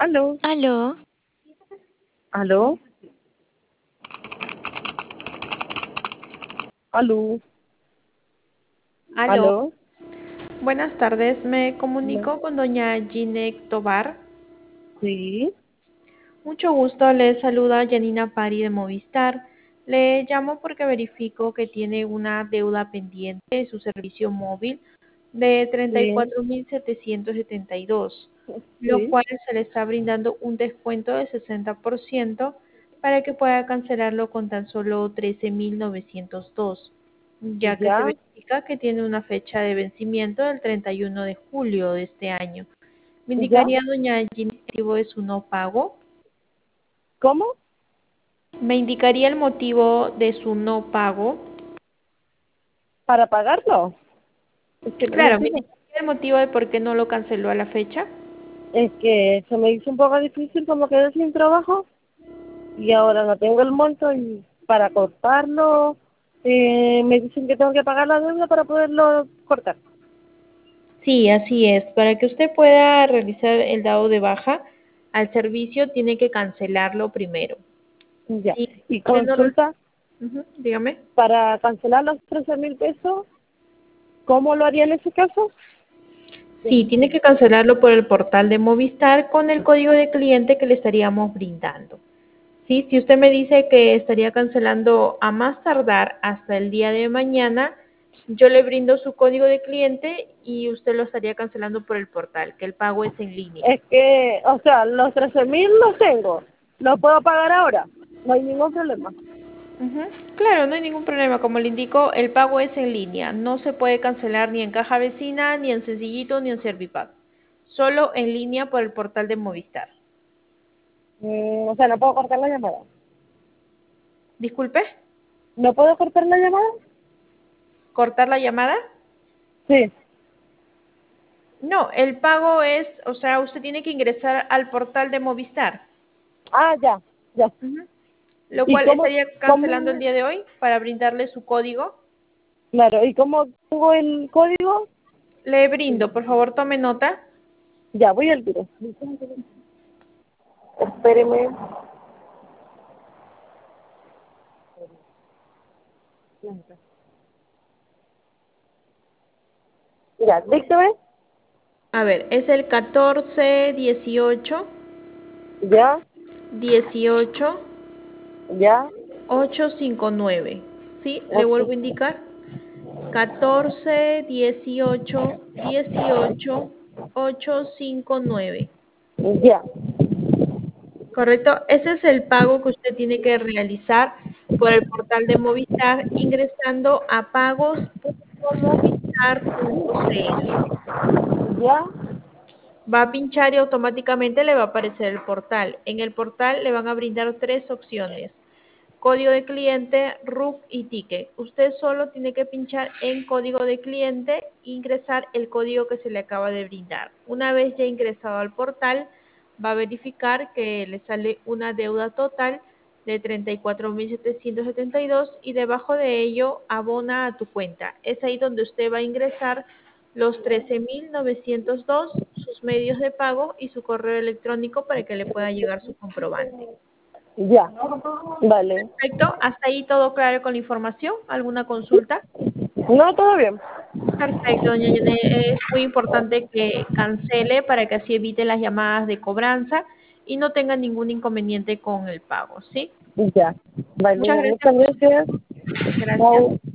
Aló, Aló, aló, aló, Aló, aló. buenas tardes. Me No. comunico con doña Ginette Tobar. Sí, Mucho gusto, le saluda Janina Pari de Movistar. Le llamo porque verifico que tiene una deuda pendiente de su servicio móvil de sí, 34.772, lo sí, cual se le está brindando un descuento de 60% para que pueda cancelarlo con tan solo 13.902, ya que se ya, verifica que tiene una fecha de vencimiento del 31 de julio de este año. ¿Me ya. indicaría, doña Ginette, el motivo de su no pago? ¿Cómo? ¿Me indicaría el motivo de su no pago? ¿Para pagarlo? Es que no lo Claro, ¿me entiendo. indicaría el motivo de por qué no lo canceló a la fecha? Es que se me hizo un poco difícil como quedé sin trabajo y ahora no tengo el monto y para cortarlo me dicen que tengo que pagar la deuda para poderlo cortar. Sí, así es. Para que usted pueda realizar el dado de baja al servicio, tiene que cancelarlo primero. Ya. Si Y usted no lo... consulta Dígame. para cancelar los 13.000 pesos, ¿cómo lo haría en ese caso? Sí, tiene que cancelarlo por el portal de Movistar con el código de cliente que le estaríamos brindando. Sí, si usted me dice que estaría cancelando a más tardar hasta el día de mañana, yo le brindo su código de cliente y usted lo estaría cancelando por el portal, que el pago es en línea. Es que, o sea, los 13.000 los tengo. Los puedo pagar ahora. No hay ningún problema. Ujú. Claro, no hay ningún problema. Como le indico, el pago es en línea. No se puede cancelar ni en Caja Vecina, ni en Sencillito, ni en Servipago. Solo en línea por el portal de Movistar. O sea, no puedo cortar la llamada. Disculpe, ¿No puedo cortar la llamada? ¿cortar la llamada? Sí. No, el pago es, o sea, usted tiene que ingresar al portal de Movistar. Ah, ya, ya. Ujú. Lo ¿Y cual estaría cancelando el cómo, día de hoy para brindarle su código. claro, y cómo tengo el código? Le brindo, por favor, tome nota. Ya, voy al tiro. Espéreme. Ya, dígame. A ver, es el 14 18 Ya, 18 ya. 859. ¿Sí? Le Ok. vuelvo a indicar. 14 18 18 859. Ya, ¿Correcto? Ese es el pago que usted tiene que realizar por el portal de Movistar ingresando a pagos.movistar.cl. ya, Va a pinchar y automáticamente le va a aparecer el portal. En el portal le van a brindar tres opciones: código de cliente, RUC y ticket. Usted solo tiene que pinchar en código de cliente e ingresar el código que se le acaba de brindar. Una vez ya ingresado al portal, va a verificar que le sale una deuda total de 34.772 y debajo de ello abona a tu cuenta. Es ahí donde usted va a ingresar los 13.902, sus medios de pago y su correo electrónico para que le pueda llegar su comprobante. ya. Vale. Perfecto, hasta ahí todo claro con la información. ¿Alguna consulta? No, todo bien. Perfecto, doña Yone. Es muy importante que cancele para que así evite las llamadas de cobranza y no tenga ningún inconveniente con el pago, ¿sí? Ya. Muchas Vale, gracias muchas por su gracias. tiempo. Gracias. Chao.